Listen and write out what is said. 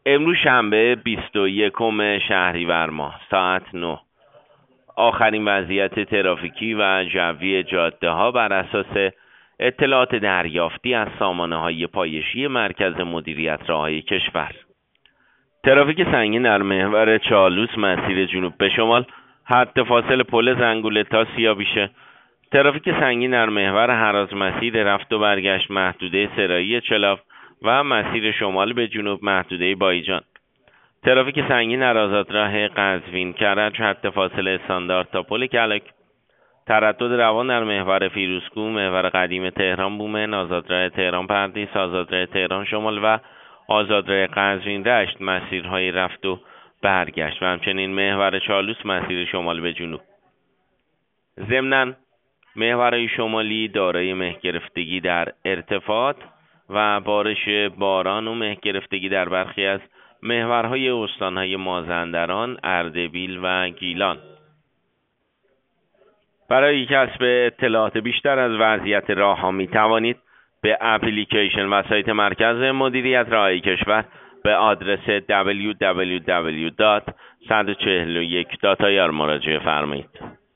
امروز شنبه 21 شهریور ماه ساعت 9. آخرین وضعیت ترافیکی و جوی جاده ها بر اساس اطلاعات دریافتی از سامانه های پایشی مرکز مدیریت راههای کشور. ترافیک سنگین در محور چالوس مسیر جنوب به شمال حد فاصل پل زنگوله تا سیاویشه. ترافیک سنگین در محور هراز مسیر رفت و برگشت محدوده سرایی چلاف و مسیر شمال به جنوب محدوده بایجان. ترافیک سنگین در آزادراه قزوین کرج حد فاصله استاندارد تا پل کلک. تردد روان در محور فیروزکوه، محور قدیم تهران بومن، آزادراه تهران پردیس، آزادراه تهران شمال و آزادراه قزوین رشت مسیرهای رفت و برگشت و همچنین محور چالوس مسیر شمال به جنوب. ضمناً محورهای شمالی دارای مه گرفتگی در ارتفاعات و بارش باران و مه گرفتگی در برخی از محورهای استانهای مازندران، اردبیل و گیلان. برای کسب اطلاعات بیشتر از وضعیت راهها می توانید به اپلیکیشن و سایت مرکز مدیریت راههای کشور به آدرس www.141.ir مراجعه فرمایید.